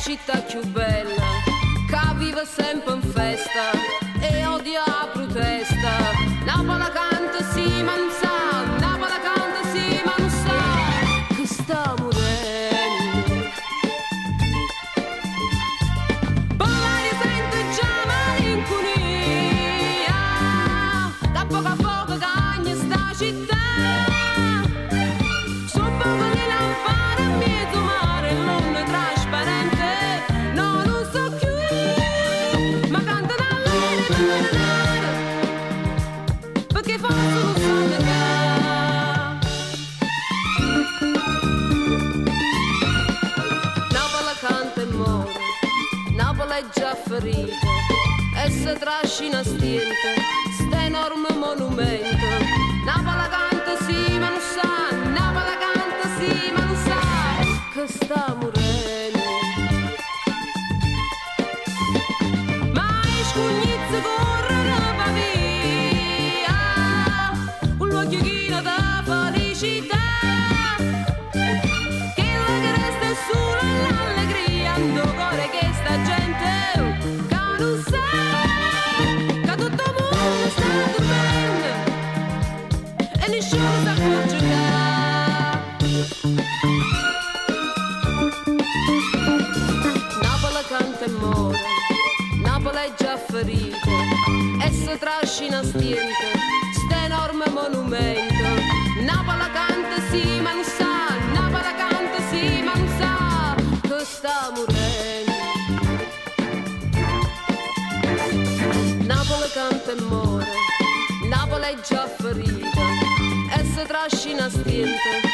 città più bella, che vive sempre in festa e odia la protesta. Napoli canta sì ma non sa, Napoli canta sì ma non sa che sta morendo. Parlare sente già malinconia, da poco a poco cagna sta città. Già ferita e se trascina stiente sta enorme monumento. Napoli canta sì ma non sa, Napoli canta sì ma non sa che sta morendo. Ma i scugnizzi corrono va via con l'occhio da felicità, che la resta è solo l'allegria ando cuore che sta gente. Napoli canta e muore, Napoli è già ferita e si trascina stiente sta enorme monumento. Napoli canta sì ma non sa, Napoli canta sì ma non sa che sta morendo. Napoli canta e muore, Napoli è già ferita e si trascina stiente